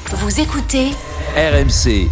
Vous écoutez RMC.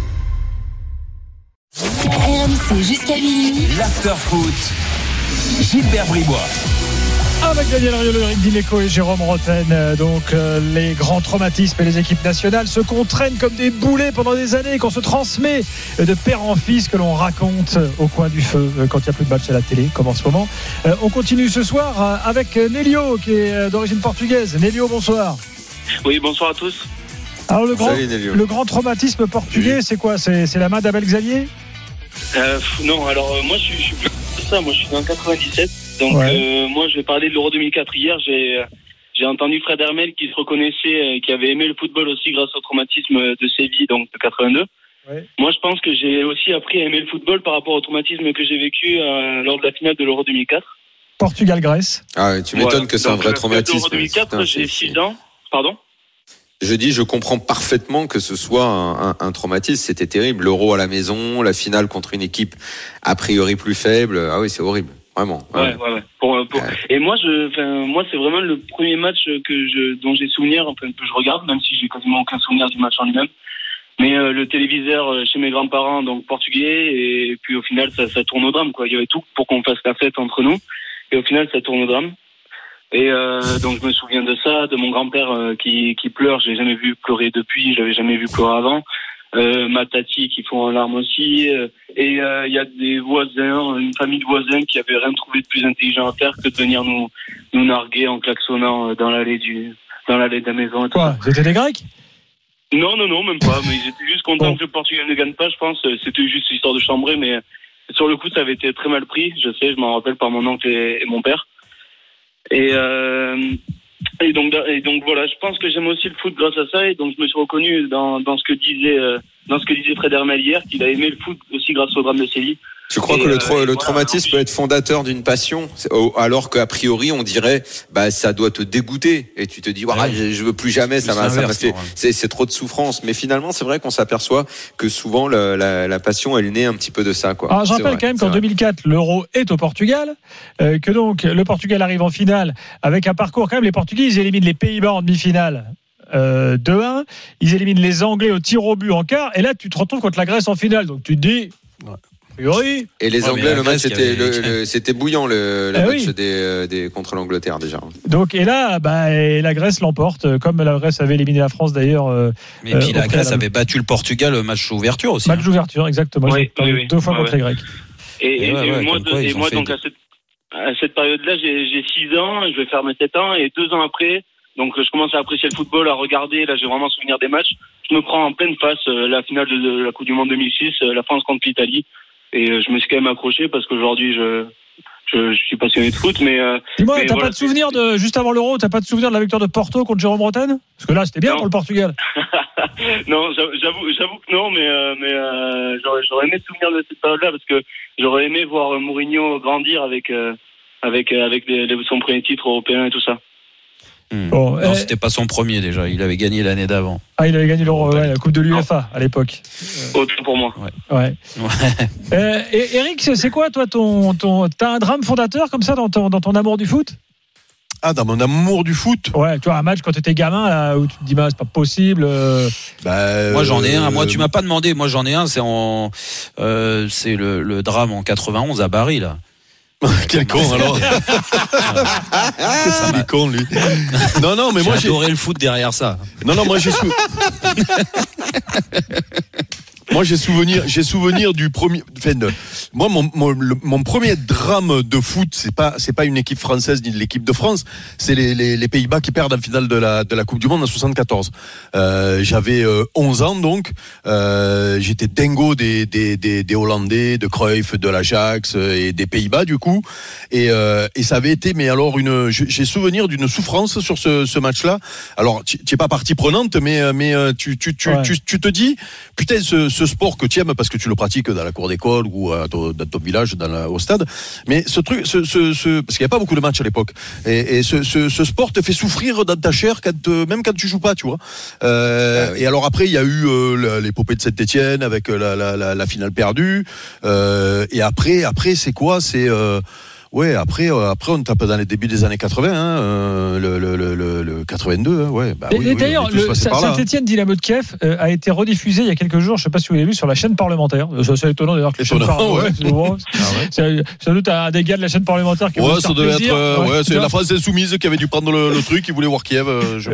RMC jusqu'à minuit. L'after-foot. Gilbert Bribois. Avec Daniel Riolo, Eric Dimeco et Jérôme Rotten, les grands traumatismes et les équipes nationales, ceux qu'on traîne comme des boulets pendant des années, qu'on se transmet de père en fils, que l'on raconte au coin du feu quand il n'y a plus de match à la télé, comme en ce moment. On continue ce soir avec Nélio, qui est d'origine portugaise. Nélio, bonsoir. Oui, bonsoir à tous. Alors le grand traumatisme portugais, c'est quoi ? C'est la main d'Abel Xavier ? Non, alors moi je suis plus que ça, moi je suis dans 97, donc moi je vais parler de l'Euro 2004. Hier j'ai entendu Fred Hermel qui se reconnaissait, qui avait aimé le football aussi grâce au traumatisme de Séville, donc de 82. Ouais. Moi je pense que j'ai aussi appris à aimer le football par rapport au traumatisme que j'ai vécu lors de la finale de l'Euro 2004. Portugal-Grèce. Ah ouais, tu m'étonnes que c'est un vrai traumatisme. L'Euro 2004, j'ai 6 ans, pardon ? Je comprends parfaitement que ce soit un traumatisme. C'était terrible. L'Euro à la maison, la finale contre une équipe a priori plus faible. Ah oui, c'est horrible, vraiment. Ouais. Et moi, c'est vraiment le premier match dont j'ai souvenir, que je regarde, même si j'ai quasiment aucun souvenir du match en lui-même. Mais le téléviseur chez mes grands-parents, donc portugais, et puis au final, ça tourne au drame, quoi. Il y avait tout pour qu'on fasse la fête entre nous, et au final, ça tourne au drame. Et donc je me souviens de ça, de mon grand-père qui pleure. Je l'ai jamais vu pleurer depuis, je l'avais jamais vu pleurer avant. Ma tati qui fond en larmes aussi. Et il y a des voisins, une famille de voisins qui avaient rien trouvé de plus intelligent à faire que de venir nous narguer en klaxonnant dans l'allée de la maison. Et tout. Quoi ? C'était des Grecs ? Non, même pas. Mais ils étaient juste contents que le Portugal ne gagne pas, je pense. C'était juste histoire de chambrer, mais sur le coup ça avait été très mal pris. Je m'en rappelle par mon oncle et mon père. Et donc voilà, je pense que j'aime aussi le foot grâce à ça, et donc je me suis reconnu dans ce que disait Fred Hermel hier, qu'il a aimé le foot aussi grâce au drame de Séville. Tu crois que le traumatisme peut être fondateur d'une passion, alors qu'a priori on dirait ça doit te dégoûter et tu te dis je veux plus jamais, ça m'a fait, c'est trop de souffrance. Mais finalement c'est vrai qu'on s'aperçoit que souvent la passion elle naît un petit peu de ça, quoi. Alors je rappelle quand même qu'en 2004 l'Euro est au Portugal, que donc le Portugal arrive en finale avec un parcours quand même. Les Portugais ils éliminent les Pays-Bas en demi-finale 2-1, ils éliminent les Anglais au tir au but en quart, et là tu te retrouves contre la Grèce en finale, donc tu te dis oui. Et les Anglais, le match c'était bouillant, le match des contre l'Angleterre déjà. Donc et là, et la Grèce l'emporte, comme la Grèce avait éliminé la France d'ailleurs. Mais puis la Grèce avait battu le Portugal au match d'ouverture aussi. Match d'ouverture, exactement. Oui. 2 fois contre les Grecs. Et moi donc à cette période-là, j'ai 6 ans, je vais faire mes 7 ans, et 2 ans après, donc je commence à apprécier le football, à regarder. Là, j'ai vraiment souvenir des matchs. Je me prends en pleine face la finale de la Coupe du Monde 2006, la France contre l'Italie. Et je me suis quand même accroché parce qu'aujourd'hui je suis passionné de foot, mais dis-moi, t'as pas de souvenir juste avant l'Euro, t'as pas de souvenir de la victoire de Porto contre Jérôme Rotten ? Parce que là c'était bien pour le Portugal. Non, j'avoue que non, mais j'aurais aimé souvenir de cette période-là, parce que j'aurais aimé voir Mourinho grandir avec son premier titre européen et tout ça. Non, c'était pas son premier déjà. Il avait gagné l'année d'avant. Ah, il avait gagné l'Euro, la Coupe de l'UEFA à l'époque. Autant pour moi. Ouais. Et Eric, c'est quoi toi t'as un drame fondateur comme ça dans ton amour du foot ? Ah, dans mon amour du foot. Ouais, tu vois, un match quand t'étais gamin là, où tu te dis c'est pas possible. Moi j'en ai un. Moi tu m'as pas demandé. Moi j'en ai un. C'est le drame en 91 à Bari là. Quel con alors. Il est con lui. Non mais moi j'ai adoré le foot derrière ça. Non moi j'ai souvenir du premier. Moi, mon premier drame de foot, c'est pas une équipe française ni de l'équipe de France, c'est les Pays-Bas qui perdent en finale de la Coupe du Monde en 74. J'avais 11 ans donc. J'étais dingo des Hollandais, de Cruyff, de l'Ajax et des Pays-Bas du coup. Et ça avait été, mais alors j'ai souvenir d'une souffrance sur ce match-là. Alors, tu es pas partie prenante, mais tu te dis, putain, ce sport que tu aimes parce que tu le pratiques dans la cour d'école ou dans ton village, au stade. Mais ce truc, parce qu'il n'y a pas beaucoup de matchs à l'époque. Et ce sport te fait souffrir dans ta chair même quand tu joues pas, tu vois. Et alors après, il y a eu l'épopée de Saint-Étienne avec la finale perdue. Et après, c'est quoi ? Ouais, après on tape dans les débuts des années 80, le 82, ouais. Bah, et d'ailleurs, Saint-Etienne Dynamo de Kiev a été rediffusé il y a quelques jours, je ne sais pas si vous l'avez vu, sur la chaîne parlementaire. C'est étonnant d'ailleurs que la chaîne parlementaire. C'est sans doute un des gars de la chaîne parlementaire qui ça devait être. C'est la France insoumise qui avait dû prendre le truc, qui voulait voir Kiev.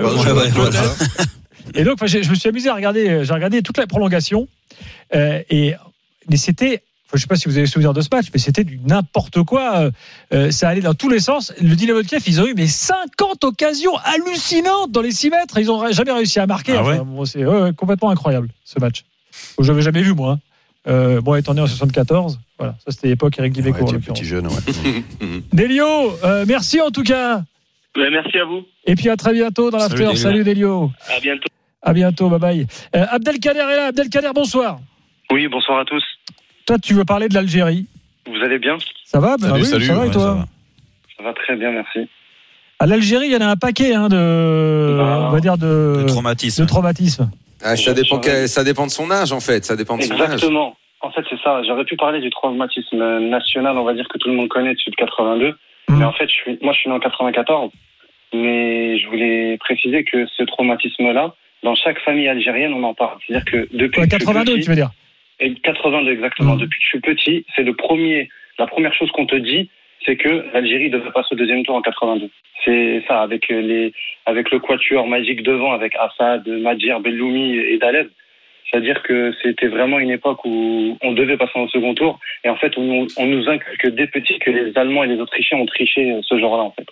Et donc, je me suis amusé à regarder. J'ai regardé toute la prolongation, mais c'était. Je ne sais pas si vous avez souvenir de ce match, mais c'était du n'importe quoi. Ça allait dans tous les sens. Le Dynamo de Kiev, ils ont eu 50 occasions hallucinantes dans les 6 mètres. Ils n'ont jamais réussi à marquer. C'est complètement incroyable, ce match. Je n'avais jamais vu, moi. Bon, étant né en 74, voilà, ça c'était l'époque Eric Dimeco. Petit jeune, Délio, merci en tout cas. Merci à vous. Et puis à très bientôt dans l'after. Salut Délio. À bientôt. À bientôt, bye bye. Abdelkader est là. Abdelkader, bonsoir. Oui, bonsoir à tous. Toi, tu veux parler de l'Algérie. Vous allez bien ? Ça va ? Salut, ça va et toi ? Ça va très bien, merci. À l'Algérie, il y en a un paquet on va dire de traumatisme. Ça dépend de son âge, en fait. Ça dépend de son âge. Exactement. En fait, c'est ça. J'aurais pu parler du traumatisme national, on va dire, que tout le monde connaît, celui de 82. Mais en fait, moi, je suis né en 94. Mais je voulais préciser que ce traumatisme-là, dans chaque famille algérienne, on en parle. C'est-à-dire que depuis 82, tu veux dire ? Et 82, exactement. Depuis que je suis petit, c'est la première chose qu'on te dit, c'est que l'Algérie devait passer au deuxième tour en 82. C'est ça, avec le quatuor magique devant, avec Assad, Madjer, Belloumi et Daleb. C'est-à-dire que c'était vraiment une époque où on devait passer au second tour. Et en fait, on nous inculque dès petit que les Allemands et les Autrichiens ont triché ce jour-là, en fait.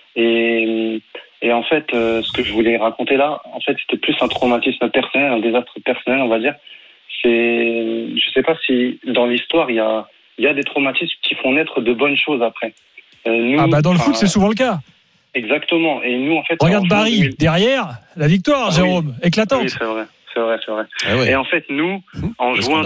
Et en fait, ce que je voulais raconter là, en fait, c'était plus un traumatisme personnel, un désastre personnel, on va dire. Je sais pas si dans l'histoire il y a des traumatismes qui font naître de bonnes choses après. Dans le foot c'est souvent le cas. Exactement. Et nous en fait. Regarde Barry derrière la victoire, Jérôme, éclatante. Oui, c'est vrai. Et en fait nous en juin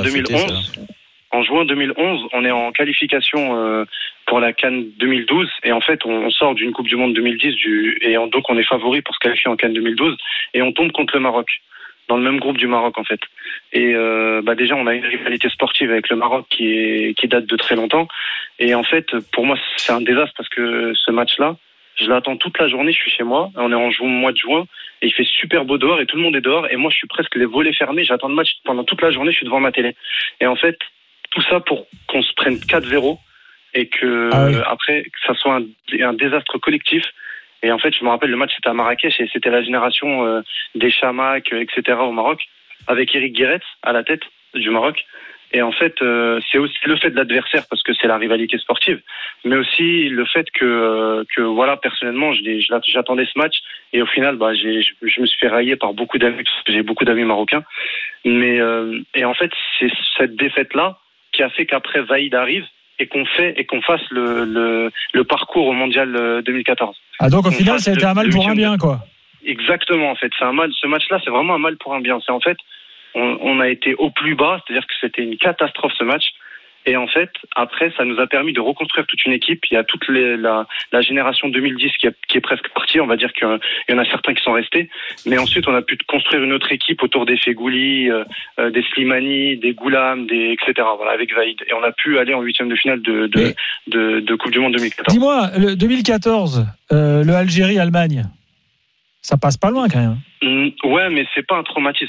2011, on est en qualification pour la CAN 2012 et en fait on sort d'une Coupe du Monde 2010 donc on est favori pour se qualifier en CAN 2012 et on tombe contre le Maroc. Dans le même groupe du Maroc en fait. Et déjà on a une rivalité sportive avec le Maroc qui date de très longtemps. Et en fait pour moi c'est un désastre parce que ce match-là, je l'attends toute la journée, je suis chez moi, on est en mois de juin et il fait super beau dehors et tout le monde est dehors et moi je suis presque les volets fermés, j'attends le match pendant toute la journée, je suis devant ma télé. Et en fait tout ça pour qu'on se prenne 4-0 et que après que ça soit un désastre collectif. Et en fait, je me rappelle, le match c'était à Marrakech et c'était la génération des Chamac, etc. au Maroc, avec Eric Guéret à la tête du Maroc. Et en fait, c'est aussi le fait de l'adversaire parce que c'est la rivalité sportive, mais aussi le fait que voilà, personnellement, j'attendais ce match et au final, je me suis fait railler par beaucoup d'amis parce que j'ai beaucoup d'amis marocains. Mais et en fait, c'est cette défaite-là qui a fait qu'après Vaïd arrive et qu'on fasse le parcours au mondial 2014. Ah donc au final ça a été un mal pour un bien quoi. Exactement en fait, ce match-là c'est vraiment un mal pour un bien. C'est en fait on a été au plus bas, c'est-à-dire que c'était une catastrophe ce match. Et en fait, après, ça nous a permis de reconstruire toute une équipe. Il y a toute la génération 2010 qui est presque partie. On va dire qu'il y en a certains qui sont restés. Mais ensuite, on a pu construire une autre équipe autour des Fegouli, des Slimani, des Goulam, etc. Voilà, avec Vaïd. Et on a pu aller en huitième de finale de Coupe du Monde 2014. Dis-moi, le 2014, le Algérie-Allemagne, ça passe pas loin quand même. Ouais, mais c'est pas un traumatisme.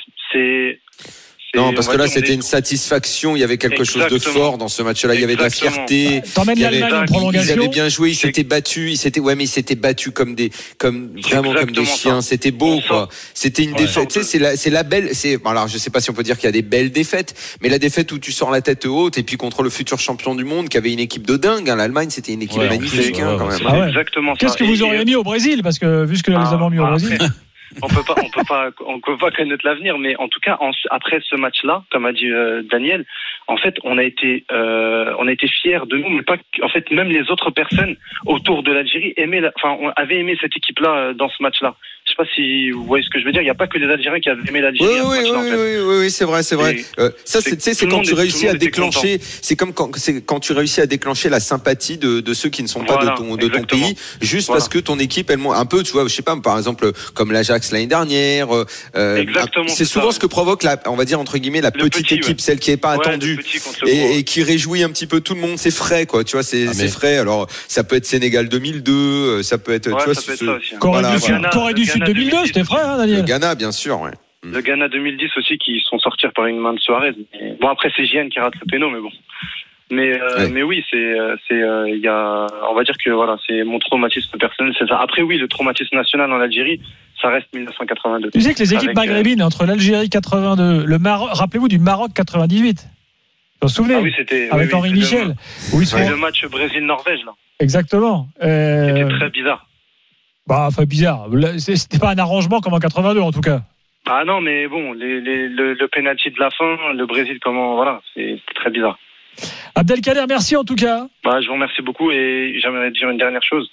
Non, parce que là, c'était une satisfaction. Il y avait quelque chose de fort dans ce match-là. Il y avait de la fierté. T'emmènes l'Allemagne en prolongation. Ils avaient bien joué. Ils s'étaient battus. Mais ils s'étaient battus comme des chiens. C'était beau, quoi. C'était une défaite. Tu sais, c'est la belle. Alors, je sais pas si on peut dire qu'il y a des belles défaites, mais la défaite où tu sors la tête haute et puis contre le futur champion du monde qui avait une équipe de dingue. L'Allemagne, c'était une équipe magnifique, quand même. C'est exactement ça. Qu'est-ce que vous auriez mis au Brésil? Parce que vu ce que les Allemands ont mis au Brésil. On peut pas connaître l'avenir, mais en tout cas, après ce match-là, comme a dit Daniel, en fait, on a été fiers de nous, mais pas, en fait, même les autres personnes autour de l'Algérie avaient aimé cette équipe-là dans ce match-là. Je sais pas si vous voyez ce que je veux dire. Il n'y a pas que les Algériens qui avaient aimé l'Algérie. Oui, c'est vrai. Ça, c'est quand tu réussis à déclencher. C'est comme quand tu réussis à déclencher la sympathie de ceux qui ne sont pas de ton pays, juste parce que ton équipe, elle un peu, tu vois, je sais pas, par exemple, comme l'Ajax l'année dernière. Exactement. C'est souvent ce que provoque on va dire entre guillemets, la petite équipe, celle qui est pas attendue et qui réjouit un petit peu tout le monde. C'est frais, quoi. Tu vois, c'est frais. Alors, ça peut être Sénégal 2002, ça peut être, tu vois, Corée du Sud 2002, c'était frais, hein, Daniel. Le Ghana, bien sûr, ouais. Le Ghana 2010 aussi, qui sont sortis par une main de Suarez. Bon, après, c'est JN qui rate le péno, mais bon. Mais oui, il y a, on va dire que voilà, c'est mon traumatisme personnel, c'est ça. Après, oui, le traumatisme national en Algérie, ça reste 1982. Tu sais que les équipes maghrébines, entre l'Algérie 82, le Maroc, rappelez-vous du Maroc 98. Vous vous souvenez? Ah oui, c'était avec Henri Michel. Le match Brésil-Norvège, là. Exactement. C'était très bizarre. Enfin, bizarre. C'était pas un arrangement comme en 82, en tout cas. Ah non, mais bon, le penalty de la fin, le Brésil, voilà, c'est très bizarre. Abdelkader, merci en tout cas. Je vous remercie beaucoup et j'aimerais dire une dernière chose.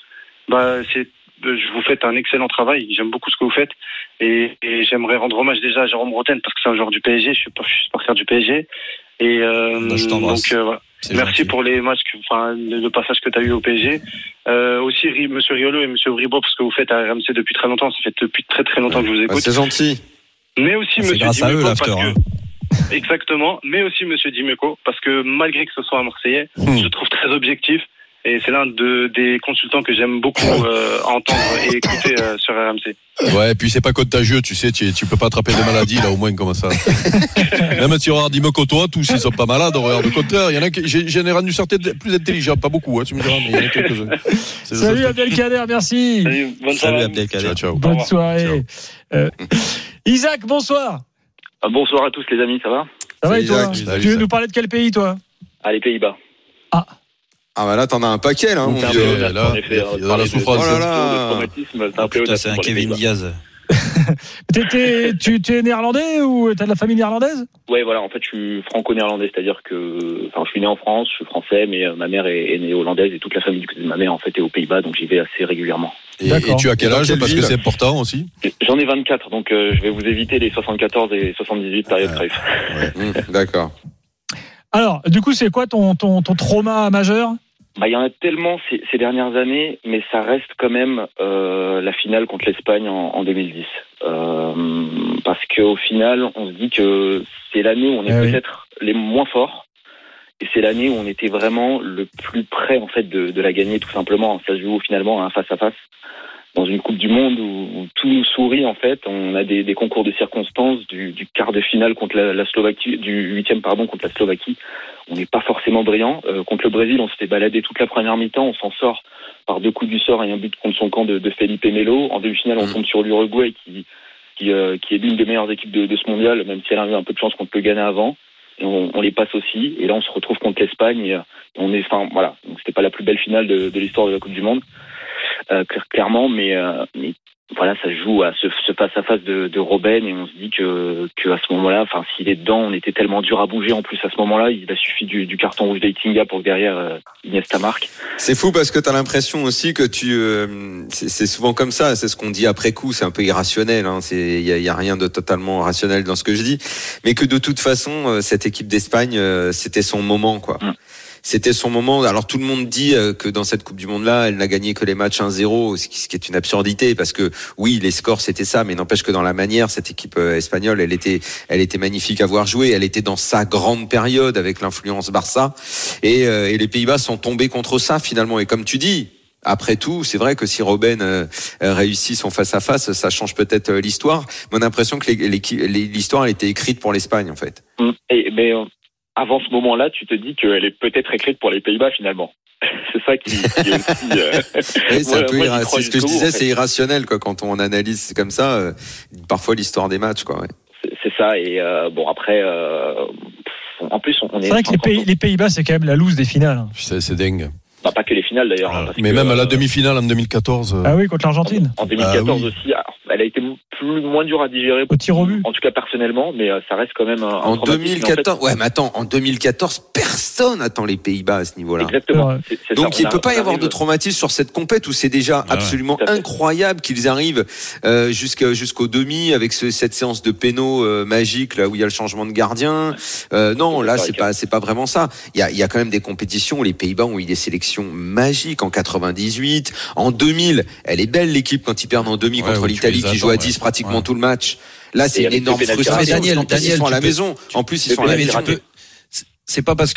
Vous faites un excellent travail. J'aime beaucoup ce que vous faites et j'aimerais rendre hommage déjà à Jérôme Rotten parce que c'est un joueur du PSG. Je suis supporter du PSG et je t'embrasse. Donc voilà. Merci gentil pour les matchs, le passage que tu as eu au PSG. Aussi, Monsieur Riolo et Monsieur Bribois, parce que vous faites à RMC depuis très longtemps. Ça fait depuis très très longtemps que je vous écoute. C'est gentil. Mais aussi Monsieur grâce à eux, l'after. Exactement. Mais aussi Monsieur Dimeco, parce que malgré que ce soit un Marseillais, je le trouve très objectif. Et c'est l'un des consultants que j'aime beaucoup entendre et écouter sur RMC. Ouais, et puis c'est pas contagieux, tu sais, tu peux pas attraper des maladies là, au moins comme ça. Même si on regarde Dimeco, toi, tous ils sont pas malades, on regarde le compteur. Il y en a qui, j'en ai rendu certains plus intelligents, pas beaucoup, hein, tu me diras, mais il y en a quelques-uns. Salut Abdelkader, merci. Salut Abdelkader. Ciao. Bonne soirée. Isaac, bonsoir. Bonsoir à tous les amis, ça va? Ça va et toi? Salut, tu veux nous parler de quel pays, toi? Les Pays-Bas. Là t'en as un paquet là, mon vieux. Là, il y a dans la souffrance. Oh là là. C'est un Kevin Diaz. Tu es néerlandais ou t'as de la famille néerlandaise? Ouais, voilà, en fait je suis franco-néerlandais, c'est-à-dire que je suis né en France, je suis français, mais ma mère est née hollandaise et toute la famille du côté de ma mère en fait est aux Pays-Bas, donc j'y vais assez régulièrement. Et tu as quel âge? Parce que c'est important aussi. J'en ai 24, donc je vais vous éviter les 74 et 78 période Cruyff. D'accord. Alors, du coup, c'est quoi ton trauma majeur? Il y en a tellement ces dernières années, mais ça reste quand même la finale contre l'Espagne en 2010. Parce qu'au final, on se dit que c'est l'année où on est peut-être les moins forts. Et c'est l'année où on était vraiment le plus près en fait de la gagner, tout simplement. Ça se joue finalement un face-à-face. Dans une Coupe du Monde où tout nous sourit en fait, on a des concours de circonstances du quart de finale contre la Slovaquie, du 8e contre la Slovaquie. On n'est pas forcément brillant. Contre le Brésil, on s'était baladé toute la première mi-temps, on s'en sort par 2 coups du sort et un but contre son camp de Felipe Melo. En demi-finale, on tombe sur l'Uruguay qui est l'une des meilleures équipes de ce mondial, même si elle a eu un peu de chance contre le Ghana avant. Et on les passe aussi. Et là, on se retrouve contre l'Espagne. Et on est, voilà. Donc, c'était pas la plus belle finale de l'histoire de la Coupe du Monde. Clairement, mais voilà, ça joue à ce face-à-face de Robben et on se dit que à ce moment-là, s'il est dedans, on était tellement dur à bouger en plus à ce moment-là, il a suffi du carton rouge d'Eitinga pour que derrière Iniesta marque. C'est fou parce que t'as l'impression aussi que c'est souvent comme ça, c'est ce qu'on dit après coup, c'est un peu irrationnel, hein, il y a rien de totalement rationnel dans ce que je dis, mais que de toute façon cette équipe d'Espagne c'était son moment quoi. C'était son moment. Alors tout le monde dit que dans cette Coupe du Monde-là, elle n'a gagné que les matchs 1-0, ce qui est une absurdité parce que oui, les scores c'était ça, mais n'empêche que dans la manière, cette équipe espagnole, elle était magnifique à voir jouer. Elle était dans sa grande période avec l'influence Barça et les Pays-Bas sont tombés contre ça finalement. Et comme tu dis. Après tout, c'est vrai que si Robben réussit son face-à-face, ça change peut-être l'histoire. Mais on a l'impression que l'histoire elle était écrite pour l'Espagne en fait. Mais avant ce moment-là, tu te dis qu'elle est peut-être écrite pour les Pays-Bas finalement. C'est ça qui est aussi. Oui, c'est un peu c'est ce que je disais, c'est irrationnel quoi quand on analyse comme ça. Parfois l'histoire des matchs quoi. Ouais. C'est ça et après. En plus, on est. C'est vrai que les Pays-Bas, c'est quand même la loose des finales. Hein. C'est dingue. Pas que les finales d'ailleurs. Mais même à la demi-finale en 2014. Ah oui, contre l'Argentine. En 2014 aussi, elle a été moins dur à digérer. Au tir au but. En tout cas personnellement, mais ça reste quand même en 2014. Ouais, mais attends, en 2014, personne attend les Pays-Bas à ce niveau-là. Exactement. C'est donc il peut pas y avoir de traumatisme sur cette compète où c'est déjà absolument incroyable qu'ils arrivent jusqu'au demi avec cette séance de pénaux magique là où il y a le changement de gardien. Non, là c'est pas vraiment ça. Il y a quand même des compétitions où les Pays-Bas ont eu des sélections magiques en 98, en 2000. Elle est belle l'équipe quand ils perdent en demi contre l'Italie qui joue à 10 pratiquement tout le match. Là, c'est une énorme frustration. Daniel, ils sont à la maison. En plus, ils sont à la maison. C'est pas parce que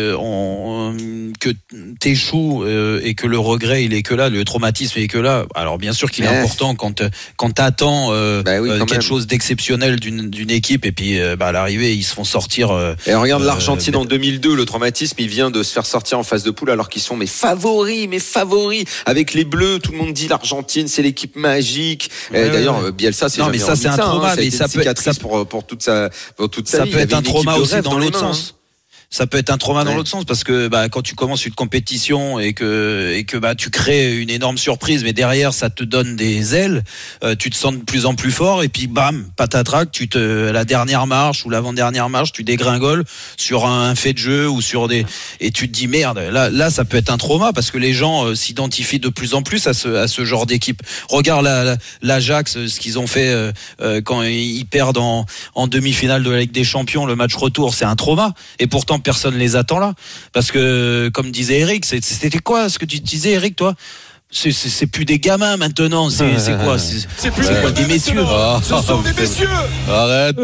t'échoues et que le regret il est que là, le traumatisme il est que là. Alors bien sûr qu'il est important quand t'attends quelque chose d'exceptionnel d'une équipe et puis à l'arrivée ils se font sortir. Et regarde l'Argentine en 2002, le traumatisme il vient de se faire sortir en phase de poule alors qu'ils sont favoris avec les Bleus. Tout le monde dit l'Argentine c'est l'équipe magique. D'ailleurs Bielsa c'est jamais ça c'est un trauma, mais ça peut être pour toute sa vie. Ça peut être un trauma aussi dans l'autre sens. Ça peut être un trauma dans l'autre sens parce que quand tu commences une compétition et que tu crées une énorme surprise mais derrière ça te donne des ailes, tu te sens de plus en plus fort et puis bam, patatrac, la dernière marche ou l'avant-dernière marche, tu dégringoles sur un fait de jeu ou sur et tu te dis merde, là ça peut être un trauma parce que les gens s'identifient de plus en plus à ce genre d'équipe. Regarde l'Ajax, ce qu'ils ont fait quand ils perdent en demi-finale de la Ligue des Champions, le match retour, c'est un trauma et pourtant personne les attend là parce que comme disait Eric, c'était quoi ce que tu disais Eric toi? C'est plus des gamins maintenant, c'est quoi? C'est plus quoi, des messieurs. Ce sont des messieurs. Arrête.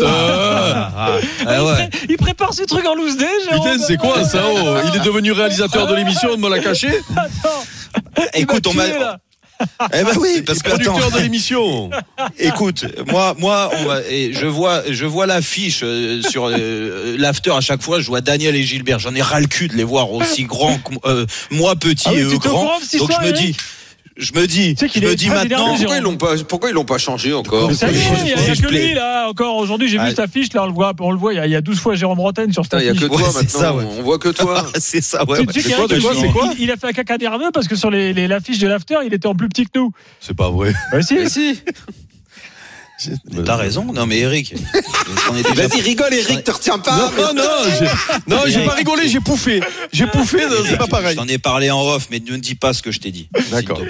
Il prépare ses trucs en loose day. Putain, c'est quoi ça? Il est devenu réalisateur de l'émission, on me l'a caché. Attends. Écoute, on m'a Eh ben oui, parce que producteur de l'émission. Écoute, moi, je vois l'affiche sur l'after à chaque fois. Je vois Daniel et Gilbert. J'en ai ras le cul de les voir aussi grands que moi, petit et eux grands. Donc je me dis maintenant. Pourquoi ils l'ont pas changé encore? Ça y est, il y a que lui là. Encore aujourd'hui, j'ai vu cette affiche là. On le voit. Il y a 12 fois Jérôme Rotten sur cette affiche. Il y a que toi maintenant. On voit que toi. C'est ça. Ouais. C'est quoi? Il a fait un caca nerveux parce que sur l'affiche de l'after, il était en plus petit que nous. C'est pas vrai. Si. T'as raison, non mais Eric. Vas-y, rigole Eric, te retiens pas. Non, j'ai pas rigolé, j'ai pouffé, c'est pas pareil. J'en ai parlé en off, mais ne dis pas ce que je t'ai dit. D'accord.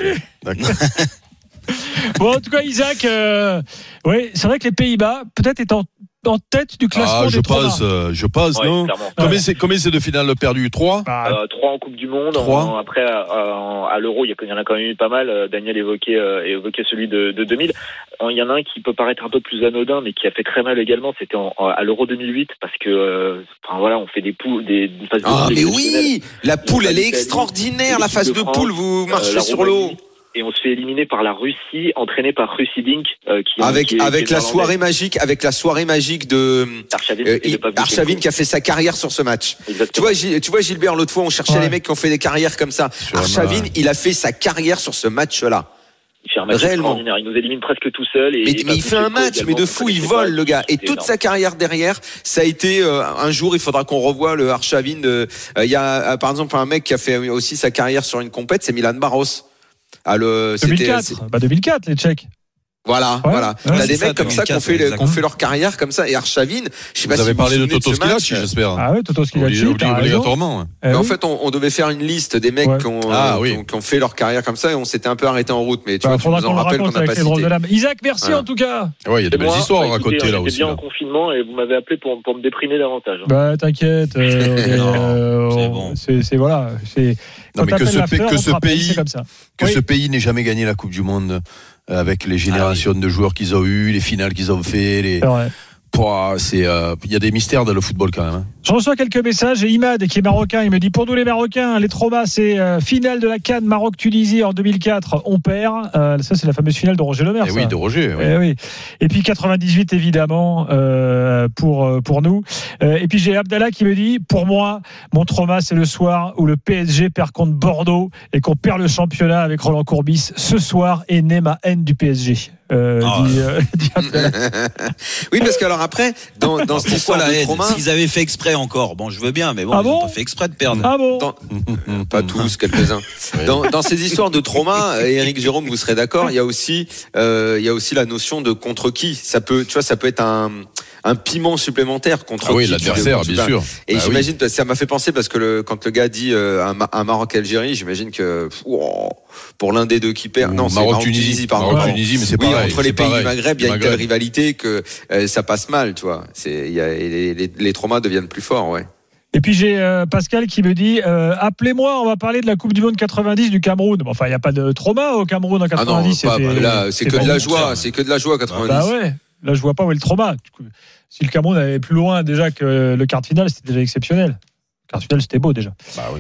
Bon, en tout cas, Isaac, c'est vrai que les Pays-Bas, peut-être étant en tête du classement des traumas. Je pense, non? Combien c'est de finales perdues? 3? 3 en Coupe du Monde. Après, à l'Euro, il y en a quand même eu pas mal. Daniel évoquait celui de 2000. Il y en a un qui peut paraître un peu plus anodin, mais qui a fait très mal également. C'était à l'Euro 2008, parce que, on fait des poules, des phases de poule. Ah, mais oui! La poule, elle est extraordinaire, la phase de poule, vous marchez sur l'eau. Et on se fait éliminer par la Russie, entraînée par Russie Dink, avec la soirée magique de Arshavin qui a fait sa carrière sur ce match. Exactement. Tu vois Gilbert, l'autre fois on cherchait les mecs qui ont fait des carrières comme ça. Arshavin, il a fait sa carrière sur ce match-là. Il fait un match extraordinaire, il nous élimine presque tout seul. Mais il fait un match, mais de fou, il vole le gars. Et toute sa carrière derrière, ça a été un jour, il faudra qu'on revoie le Arshavin. Il y a par exemple un mec qui a fait aussi sa carrière sur une compète, c'est Milan Barros. 2004, les Tchèques. Voilà. T'as des mecs comme ça qui ont fait leur carrière comme ça. Et Arshavin, je sais pas si vous avez parlé de Toto Schillaci, j'espère. Ah oui, Toto Schillaci. Obligatoirement. En fait, on devait faire une liste des mecs qui ont fait leur carrière comme ça et on s'était un peu arrêté en route. Mais tu vois, tu nous en rappelles qu'on n'a pas cité. Isaac, merci en tout cas. Ouais, il y a des belles histoires à raconter là aussi. J'étais bien en confinement et vous m'avez appelé pour me déprimer davantage. Bah t'inquiète. C'est voilà. Non, mais que ce pays n'ait jamais gagné la Coupe du Monde avec les générations de joueurs qu'ils ont eu, les finales qu'ils ont fait, il y a des mystères dans le football quand même. Hein. Je reçois quelques messages et Imad qui est marocain, il me dit pour nous les Marocains, les traumas c'est finale de la CAN Maroc-Tunisie en 2004, on perd. Ça c'est la fameuse finale de Roger Lemaire. Oui, de Roger. Oui. Et puis 98 évidemment pour nous. Et puis j'ai Abdallah qui me dit pour moi mon trauma c'est le soir où le PSG perd contre Bordeaux et qu'on perd le championnat avec Roland Courbis. Ce soir est née ma haine du PSG. dit Abdel. Oui, parce que alors après, dans cette histoire de trauma, s'ils avaient fait exprès encore, bon, je veux bien, mais bon, ils n'ont pas fait exprès de perdre. Ah bon pas tous, quelques-uns. Dans ces histoires de trauma, Éric Jérôme, vous serez d'accord, il y a aussi la notion de contre qui. Ça peut être un piment supplémentaire contre qui l'adversaire, bien sûr. Et j'imagine, ça m'a fait penser parce que quand le gars dit un Maroc-Algérie, j'imagine que pour l'un des deux qui perd, non, c'est Maroc-Tunisie, pardon. Maroc-Tunisie, mais c'est pareil. Entre les pays du Maghreb, il y a une telle rivalité que ça passe mal, tu vois. Les traumas deviennent plus forts, ouais. Et puis j'ai Pascal qui me dit appelez-moi, on va parler de la Coupe du Monde 90 du Cameroun. Enfin, il n'y a pas de trauma au Cameroun en 90. Ah non, là, c'est que de la joie, 90. Bah ouais. Là, je vois pas où est le trauma. Si le Cameroun allait plus loin déjà que le quart de finale, c'était déjà exceptionnel. Le quart de finale, c'était beau déjà. Bah oui.